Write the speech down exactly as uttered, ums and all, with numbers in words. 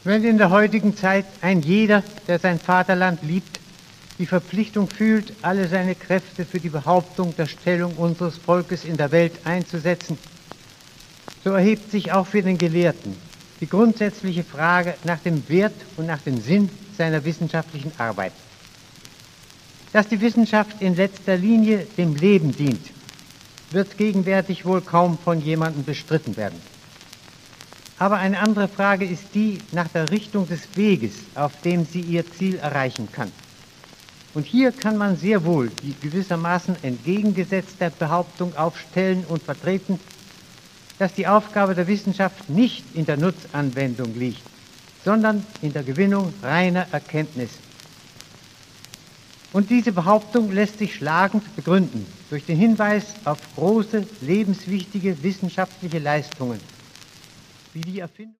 Wenn in der heutigen Zeit ein jeder, der sein Vaterland liebt, die Verpflichtung fühlt, alle seine Kräfte für die Behauptung der Stellung unseres Volkes in der Welt einzusetzen, so erhebt sich auch für den Gelehrten die grundsätzliche Frage nach dem Wert und nach dem Sinn seiner wissenschaftlichen Arbeit. Dass die Wissenschaft in letzter Linie dem Leben dient, wird gegenwärtig wohl kaum von jemandem bestritten werden. Aber eine andere Frage ist die nach der Richtung des Weges, auf dem sie ihr Ziel erreichen kann. Und hier kann man sehr wohl die gewissermaßen entgegengesetzt der Behauptung aufstellen und vertreten, dass die Aufgabe der Wissenschaft nicht in der Nutzanwendung liegt, sondern in der Gewinnung reiner Erkenntnis. Und diese Behauptung lässt sich schlagend begründen durch den Hinweis auf große, lebenswichtige wissenschaftliche Leistungen, wie die Erfindung